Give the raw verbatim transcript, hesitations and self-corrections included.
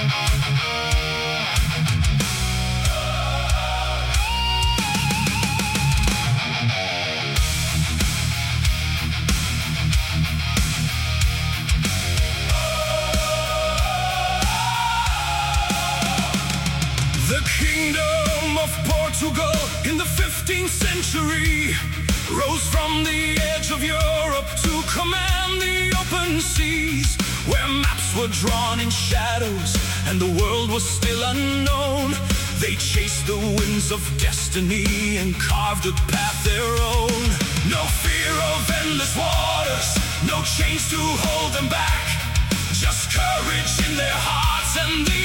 The kingdom of Portugal in the fifteenth century rose from the edge of Europe to command the open seas, where maps were drawn in shadows and the world was still unknown. They chased the winds of destiny and carved a path their own. No fear of endless waters, no chains to hold them back, just courage in their hearts and the